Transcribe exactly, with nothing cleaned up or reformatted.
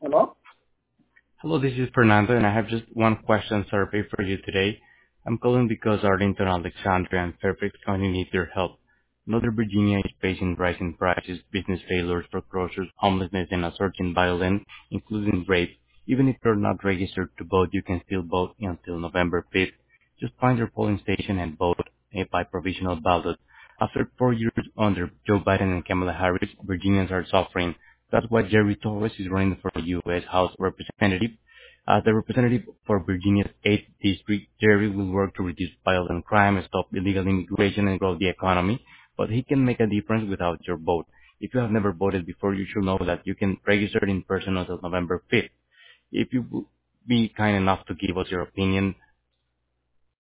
Hello? Hello, this is Fernando, and I have just one question survey for you today. I'm calling because Arlington, Alexandria, and Fairfax County need your help. Northern Virginia is facing rising prices, business failures, foreclosures, homelessness, and a surge in violence, including rape. Even if you're not registered to vote, you can still vote until November fifth. Just find your polling station and vote eh, by provisional ballot. After four years under Joe Biden and Kamala Harris, Virginians are suffering. That's why Jerry Torres is running for U S House Representative. As the representative for Virginia's eighth District, Jerry will work to reduce violent crime, stop illegal immigration, and grow the economy, but he can make a difference without your vote. If you have never voted before, you should know that you can register in person until November fifth. If you would be kind enough to give us your opinion